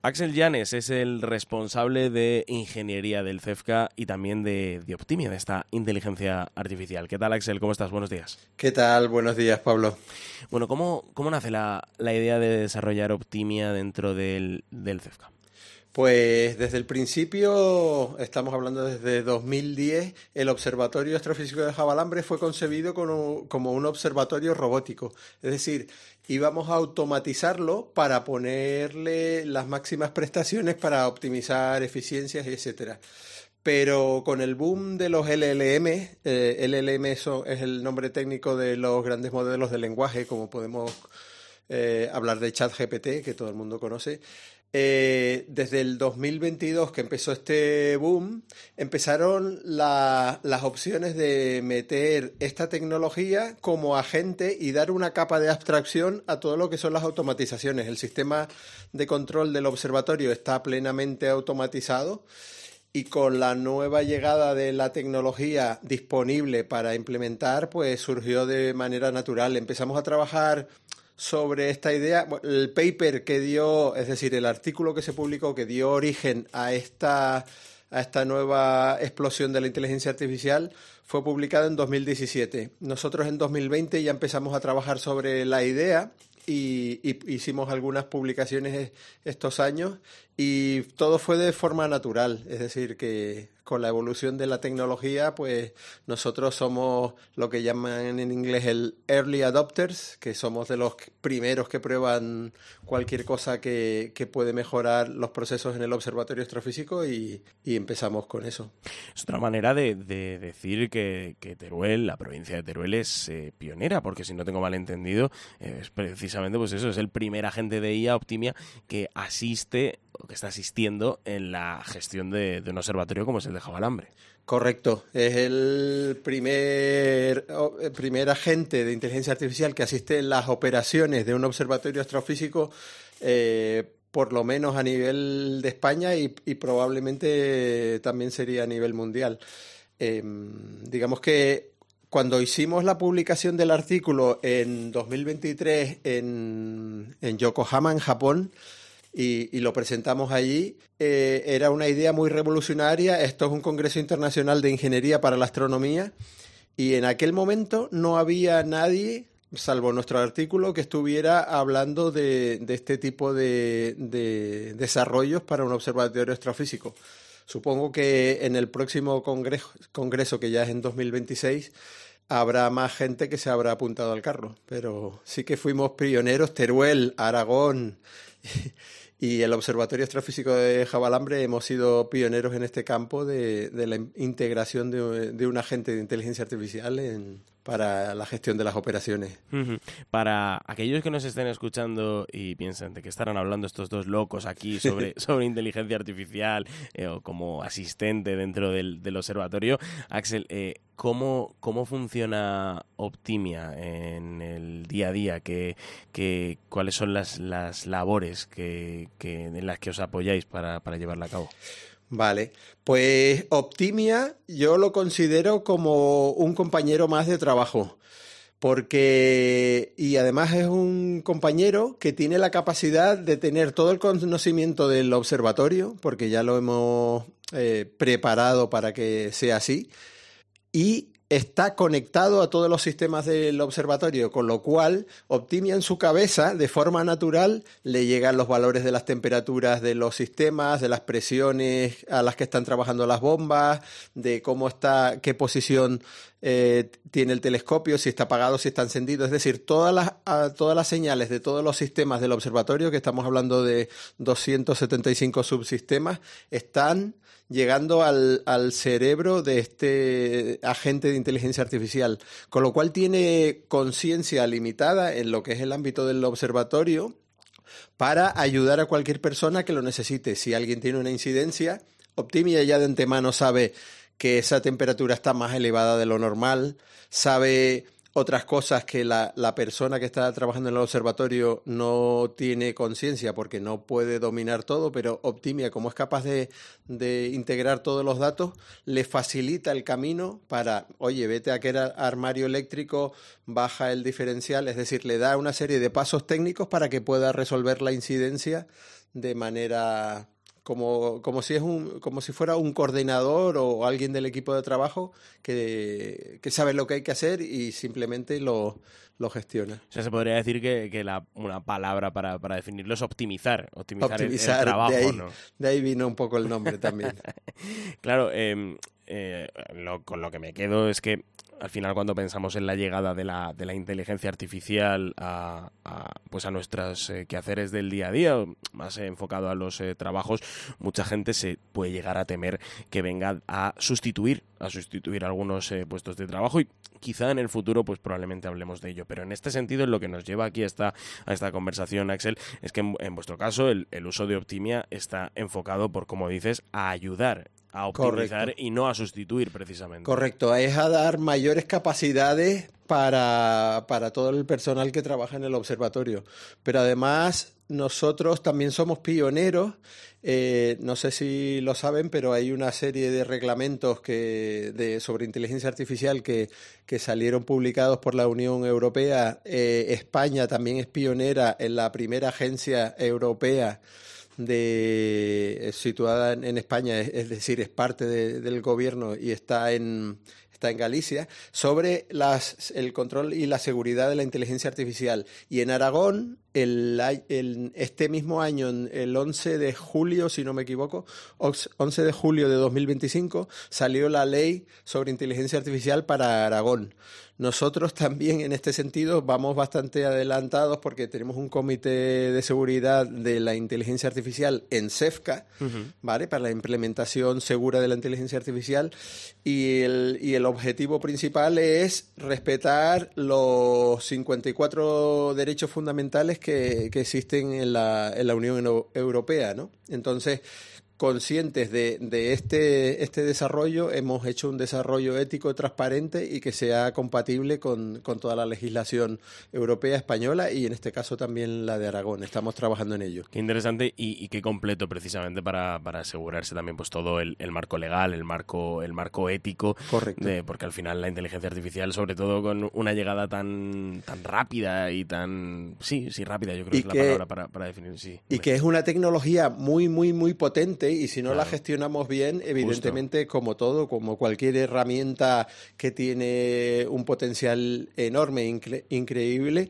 Axel Llanes es el responsable de ingeniería del CEFCA y también de Optimia, de esta inteligencia artificial. ¿Qué tal, Axel? ¿Cómo estás? Buenos días. ¿Qué tal? Buenos días, Pablo. Bueno, ¿cómo nace la idea de desarrollar Optimia dentro del CEFCA? Pues desde el principio, estamos hablando desde 2010, el Observatorio Astrofísico de Javalambre fue concebido como un observatorio robótico. Es decir, íbamos a automatizarlo para ponerle las máximas prestaciones para optimizar eficiencias, etcétera. Pero con el boom de los LLM, LLM es el nombre técnico de los grandes modelos de lenguaje, como podemos hablar de ChatGPT, que todo el mundo conoce. Desde el 2022 que empezó este boom, empezaron las opciones de meter esta tecnología como agente y dar una capa de abstracción a todo lo que son las automatizaciones. El sistema de control del observatorio está plenamente automatizado y con la nueva llegada de la tecnología disponible para implementar, pues surgió de manera natural. Empezamos a trabajar sobre esta idea. El paper que dio, es decir, el artículo que se publicó que dio origen a esta nueva explosión de la inteligencia artificial fue publicado en 2017. Nosotros en 2020 ya empezamos a trabajar sobre la idea y hicimos algunas publicaciones estos años y todo fue de forma natural, es decir, que con la evolución de la tecnología, pues nosotros somos lo que llaman en inglés el early adopters, que somos de los primeros que prueban cualquier cosa que puede mejorar los procesos en el observatorio astrofísico y empezamos con eso. Es otra manera de decir que Teruel, la provincia de Teruel, es pionera, porque si no tengo mal entendido, es precisamente pues eso, es el primer agente de IA Optimia que asiste o que está asistiendo en la gestión de un observatorio como es el de Javalambre. Correcto, es el primer agente de inteligencia artificial que asiste en las operaciones de un observatorio astrofísico, por lo menos a nivel de España y probablemente también sería a nivel mundial. Digamos que cuando hicimos la publicación del artículo en 2023 en Yokohama, en Japón, y lo presentamos allí, era una idea muy revolucionaria. Esto es un congreso internacional de ingeniería para la astronomía y en aquel momento no había nadie, salvo nuestro artículo, que estuviera hablando de este tipo de desarrollos para un observatorio astrofísico. Supongo que en el próximo congreso, que ya es en 2026, habrá más gente que se habrá apuntado al carro, pero sí que fuimos pioneros. Teruel, Aragón y el Observatorio Astrofísico de Javalambre hemos sido pioneros en este campo de la integración de un agente de inteligencia artificial para la gestión de las operaciones. Para aquellos que nos estén escuchando y piensan de qué estarán hablando estos dos locos aquí sobre inteligencia artificial o como asistente dentro del observatorio, Axel, ¿cómo funciona Optimia en el día a día? ¿Cuáles son las labores en las que os apoyáis para llevarla a cabo? Vale, pues Optimia yo lo considero como un compañero más de trabajo, y además es un compañero que tiene la capacidad de tener todo el conocimiento del observatorio, porque ya lo hemos preparado para que sea así, y está conectado a todos los sistemas del observatorio, con lo cual Optimia en su cabeza, de forma natural, le llegan los valores de las temperaturas de los sistemas, de las presiones a las que están trabajando las bombas, de cómo está, qué posición tiene el telescopio, si está apagado, si está encendido. Es decir, todas las señales de todos los sistemas del observatorio, que estamos hablando de 275 subsistemas, están llegando al cerebro de este agente de inteligencia artificial, con lo cual tiene conciencia limitada en lo que es el ámbito del observatorio para ayudar a cualquier persona que lo necesite. Si alguien tiene una incidencia, Optimia ya de antemano sabe que esa temperatura está más elevada de lo normal, sabe otras cosas que la persona que está trabajando en el observatorio no tiene conciencia porque no puede dominar todo, pero Optimia, como es capaz de integrar todos los datos, le facilita el camino para, oye, vete a aquel armario eléctrico, baja el diferencial, es decir, le da una serie de pasos técnicos para que pueda resolver la incidencia de manera como si fuera un coordinador o alguien del equipo de trabajo que sabe lo que hay que hacer y simplemente lo gestiona. O sea, se podría decir que una palabra para definirlo es optimizar el trabajo, de ahí, ¿no? De ahí vino un poco el nombre también. Claro, con lo que me quedo es que al final cuando pensamos en la llegada de la inteligencia artificial pues a nuestros quehaceres del día a día, más enfocado a los trabajos, mucha gente se puede llegar a temer que venga a sustituir algunos puestos de trabajo y quizá en el futuro pues probablemente hablemos de ello. Pero en este sentido, lo que nos lleva aquí a esta conversación, Axel, es que en vuestro caso el uso de Optimia está enfocado, por como dices, a ayudar a optimizar. Correcto. Y no a sustituir precisamente. Correcto, es a dar mayores capacidades para todo el personal que trabaja en el observatorio. Pero además nosotros también somos pioneros, no sé si lo saben, pero hay una serie de reglamentos sobre inteligencia artificial que salieron publicados por la Unión Europea. España también es pionera en la primera agencia europea situada en España, es decir, es parte del gobierno y está en Galicia, sobre el control y la seguridad de la inteligencia artificial. Y en Aragón, este mismo año, el 11 de julio, si no me equivoco, 11 de julio de 2025, salió la ley sobre inteligencia artificial para Aragón. Nosotros también en este sentido vamos bastante adelantados porque tenemos un comité de seguridad de la inteligencia artificial en CEFCA, ¿vale? Para la implementación segura de la inteligencia artificial y el objetivo principal es respetar los 54 derechos fundamentales que existen en la Unión Europea, ¿no? Entonces, conscientes de este desarrollo, hemos hecho un desarrollo ético transparente y que sea compatible con toda la legislación europea, española y en este caso también la de Aragón. Estamos trabajando en ello. Qué interesante y qué completo precisamente para asegurarse también pues todo el marco legal, el marco ético. Correcto. Porque al final la inteligencia artificial, sobre todo con una llegada tan rápida y tan... Sí, rápida, yo creo que es la palabra para definir. Sí. Y que es una tecnología muy, muy, muy potente y si no la gestionamos bien, evidentemente, como todo, como cualquier herramienta que tiene un potencial enorme, increíble,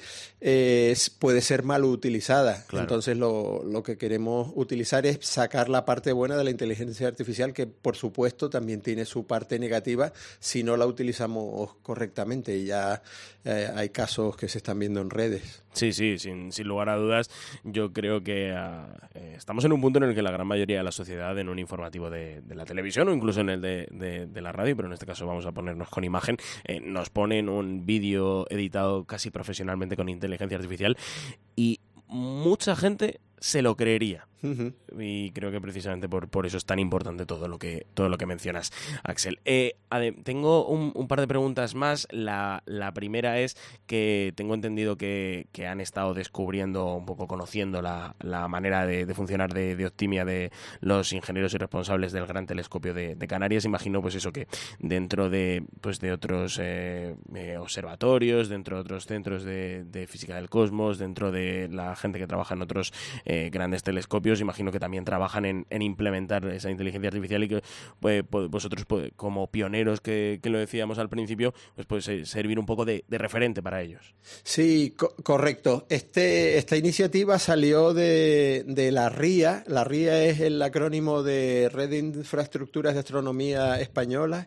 puede ser mal utilizada. Claro. Entonces, lo que queremos utilizar es sacar la parte buena de la inteligencia artificial, que por supuesto también tiene su parte negativa si no la utilizamos correctamente. Y ya hay casos que se están viendo en redes. Sí, sin lugar a dudas. Yo creo que estamos en un punto en el que la gran mayoría de la sociedad, en un informativo de la televisión o incluso en el de la radio, pero en este caso vamos a ponernos con imagen, nos ponen un vídeo editado casi profesionalmente con inteligencia artificial y mucha gente se lo creería. Y creo que precisamente por eso es tan importante todo lo que mencionas, Axel. Tengo un par de preguntas más. La primera es que tengo entendido que han estado descubriendo, un poco conociendo la manera de funcionar de Optimia de los ingenieros y responsables del Gran Telescopio de Canarias. Imagino pues eso, que dentro de otros observatorios, dentro de otros centros de física del cosmos, dentro de la gente que trabaja en otros grandes telescopios, imagino que también trabajan en implementar esa inteligencia artificial y que vosotros como pioneros que lo decíamos al principio, pues puede servir un poco de referente para ellos. Sí, correcto. Esta iniciativa salió de la RIA. La RIA es el acrónimo de Red de Infraestructuras de Astronomía Española.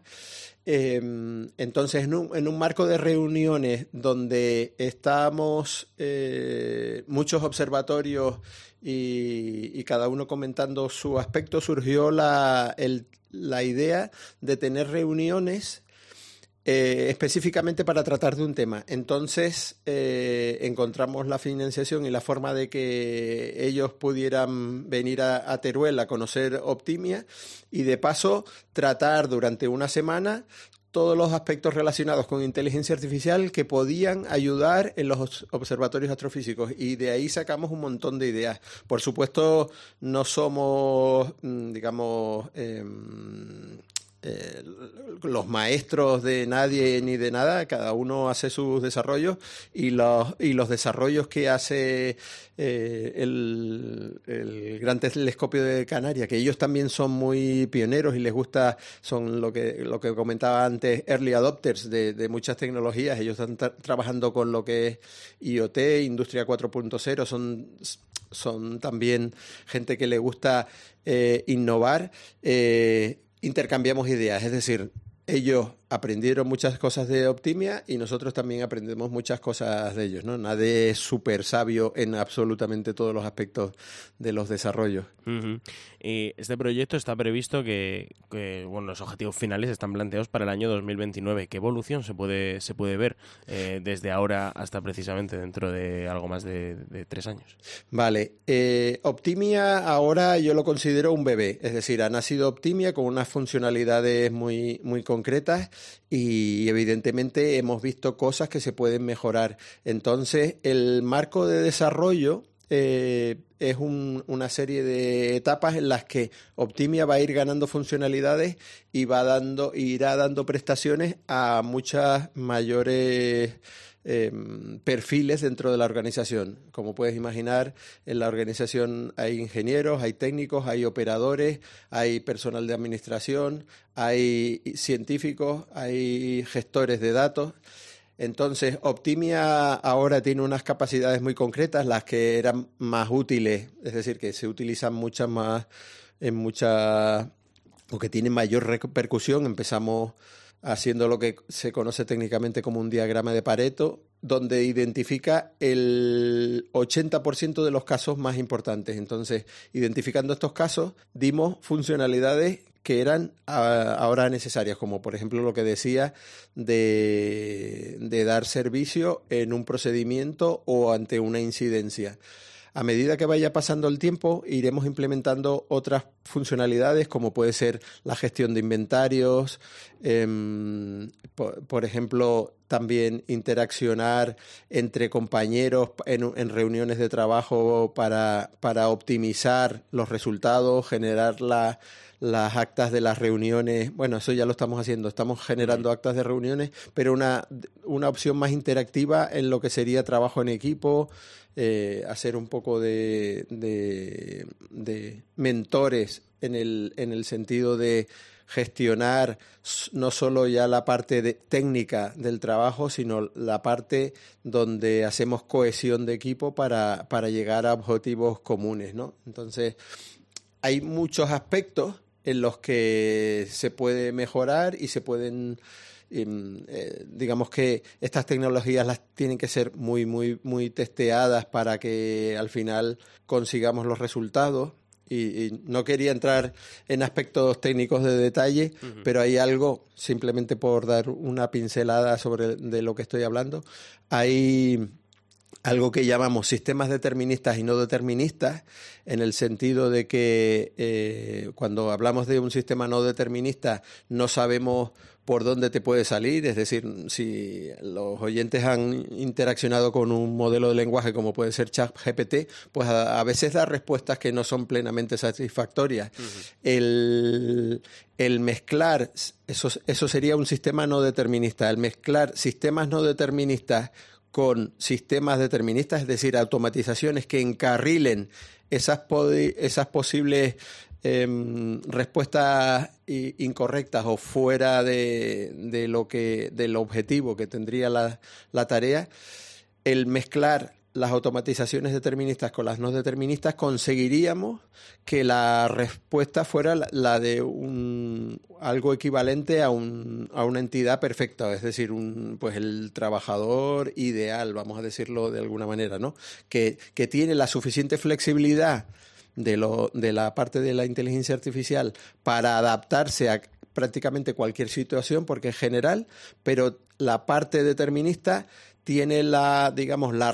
Entonces, en un marco de reuniones donde estamos muchos observatorios y cada uno comentando su aspecto, surgió la idea de tener reuniones específicamente para tratar de un tema. Entonces encontramos la financiación y la forma de que ellos pudieran venir a Teruel a conocer Optimia y de paso tratar durante una semana todos los aspectos relacionados con inteligencia artificial que podían ayudar en los observatorios astrofísicos y de ahí sacamos un montón de ideas. Por supuesto, no somos, digamos, los maestros de nadie ni de nada, cada uno hace sus desarrollos y los desarrollos que hace el Gran Telescopio de Canarias, que ellos también son muy pioneros y les gusta, son lo que comentaba antes, early adopters de muchas tecnologías. Ellos están trabajando con lo que es IoT, Industria 4.0, son también gente que le gusta innovar. Intercambiamos ideas, es decir, ellos aprendieron muchas cosas de Optimia y nosotros también aprendemos muchas cosas de ellos, ¿no? Nadie es súper sabio en absolutamente todos los aspectos de los desarrollos. Uh-huh. Este proyecto está previsto que bueno, los objetivos finales están planteados para el año 2029. ¿Qué evolución se puede ver desde ahora hasta precisamente dentro de algo más de 3 años? Vale. Optimia ahora yo lo considero un bebé, es decir, ha nacido Optimia con unas funcionalidades muy, muy concretas y evidentemente hemos visto cosas que se pueden mejorar. Entonces, el marco de desarrollo es una serie de etapas en las que Optimia va a ir ganando funcionalidades y irá dando prestaciones a muchas mayores perfiles dentro de la organización. Como puedes imaginar, en la organización hay ingenieros, hay técnicos, hay operadores, hay personal de administración, hay científicos, hay gestores de datos. Entonces, Optimia ahora tiene unas capacidades muy concretas, las que eran más útiles, es decir, que se utilizan muchas más, o que tienen mayor repercusión. Empezamos haciendo lo que se conoce técnicamente como un diagrama de Pareto, donde identifica el 80% de los casos más importantes. Entonces, identificando estos casos, dimos funcionalidades que eran ahora necesarias, como por ejemplo lo que decía de dar servicio en un procedimiento o ante una incidencia. A medida que vaya pasando el tiempo, iremos implementando otras funcionalidades, como puede ser la gestión de inventarios, por ejemplo, también interaccionar entre compañeros en reuniones de trabajo para optimizar los resultados, generar las actas de las reuniones. Bueno, eso ya lo estamos haciendo, estamos generando actas de reuniones, pero una opción más interactiva en lo que sería trabajo en equipo, hacer un poco de mentores en el sentido de gestionar no solo ya la parte técnica del trabajo, sino la parte donde hacemos cohesión de equipo para llegar a objetivos comunes, ¿no? Entonces, hay muchos aspectos en los que se puede mejorar y se pueden, digamos que estas tecnologías las tienen que ser muy, muy, muy testeadas para que al final consigamos los resultados. Y no quería entrar en aspectos técnicos de detalle, pero hay algo, simplemente por dar una pincelada de lo que estoy hablando, hay algo que llamamos sistemas deterministas y no deterministas, en el sentido de que cuando hablamos de un sistema no determinista no sabemos por dónde te puede salir. Es decir, si los oyentes han interaccionado con un modelo de lenguaje como puede ser ChatGPT, pues a veces da respuestas que no son plenamente satisfactorias. El mezclar, eso sería un sistema no determinista, el mezclar sistemas no deterministas con sistemas deterministas, es decir, automatizaciones que encarrilen esas posibles respuestas incorrectas o fuera del objetivo que tendría la tarea. El mezclar las automatizaciones deterministas con las no deterministas, conseguiríamos que la respuesta fuera la de algo equivalente a una entidad perfecta, es decir, pues el trabajador ideal, vamos a decirlo de alguna manera, ¿no? Que tiene la suficiente flexibilidad de la parte de la inteligencia artificial para adaptarse a prácticamente cualquier situación, porque es general, pero la parte determinista tiene la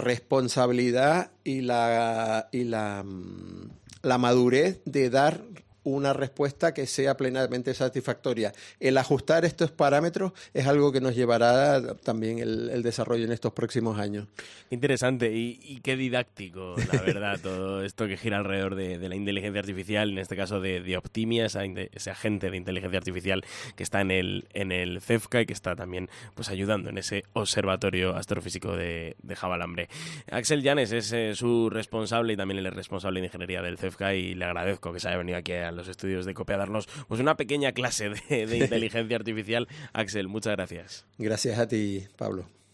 responsabilidad y la madurez de dar una respuesta que sea plenamente satisfactoria. El ajustar estos parámetros es algo que nos llevará también el desarrollo en estos próximos años. Interesante y qué didáctico, la verdad, todo esto que gira alrededor de la inteligencia artificial, en este caso de Optimia, ese agente de inteligencia artificial que está en el CEFCA y que está también pues ayudando en ese observatorio astrofísico de Javalambre. Axel Llanes es su responsable y también él es responsable de ingeniería del CEFCA, y le agradezco que se haya venido aquí a los estudios de COPE a darnos pues una pequeña clase de inteligencia artificial. Axel, muchas gracias. Gracias a ti, Pablo.